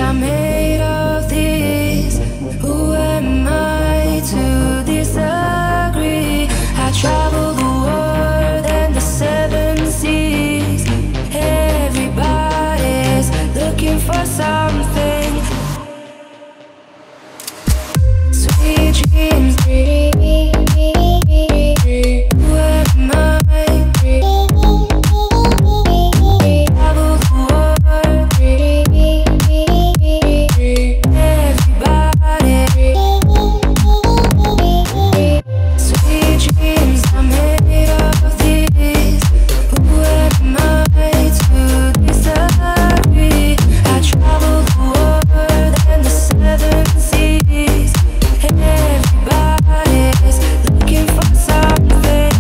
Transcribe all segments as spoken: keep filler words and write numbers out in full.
are made of these. Who am I to disagree? I travel the world and the seven seas. Everybody's looking for something. Sweet dreams. Who am I? Travel the world. Everybody. Sweet dreams are made of these. Who am I to disagree? I travel the world and the seven seas. Everybody's looking for something.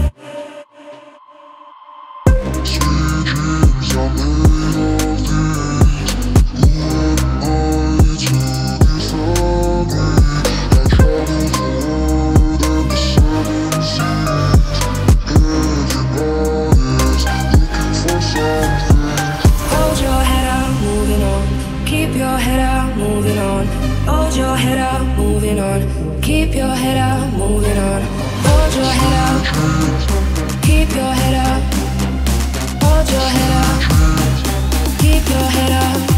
Hold your head up, moving on. Keep your head up, moving on. Hold your head up, moving on. Keep your head up, moving on. Hold your head up. Keep your head up. Hold your head up. Keep your head up.